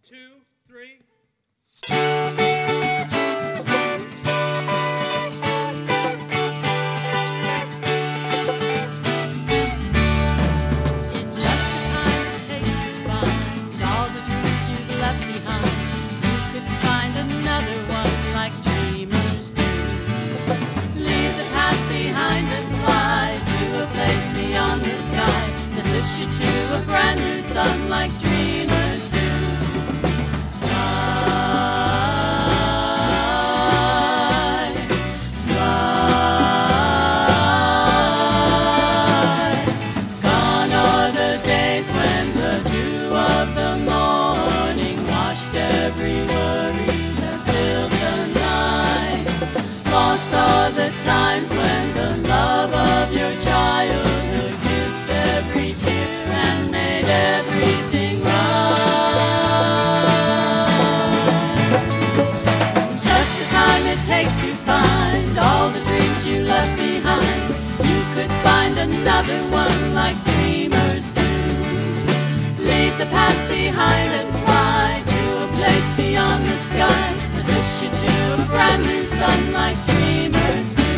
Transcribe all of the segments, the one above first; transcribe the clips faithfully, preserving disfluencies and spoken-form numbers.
two, three. Push you to a brand new sun like dreamers do. Fly, fly. Gone are the days when the dew of the morning washed every worry that filled the night. Lost are the times when the love of your childhood kissed every tear and made everything right. Just the time it takes to find all the dreams you left behind. You could find another one like dreamers do. Leave the past behind and fly to a place beyond the sky that push you to a brand new sun like dreamers do.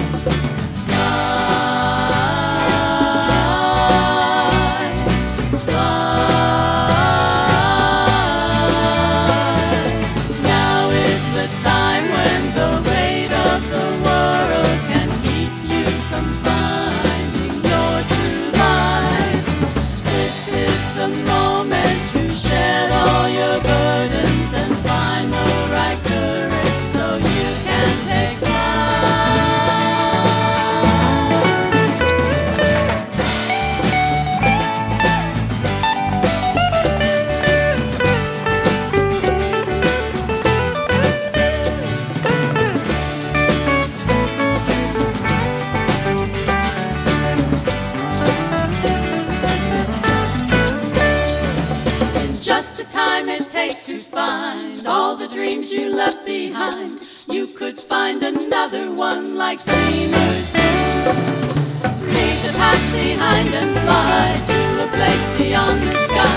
Just the time it takes to find all the dreams you left behind. You could find another one like dreamers do. Leave the past behind and fly to a place beyond the sky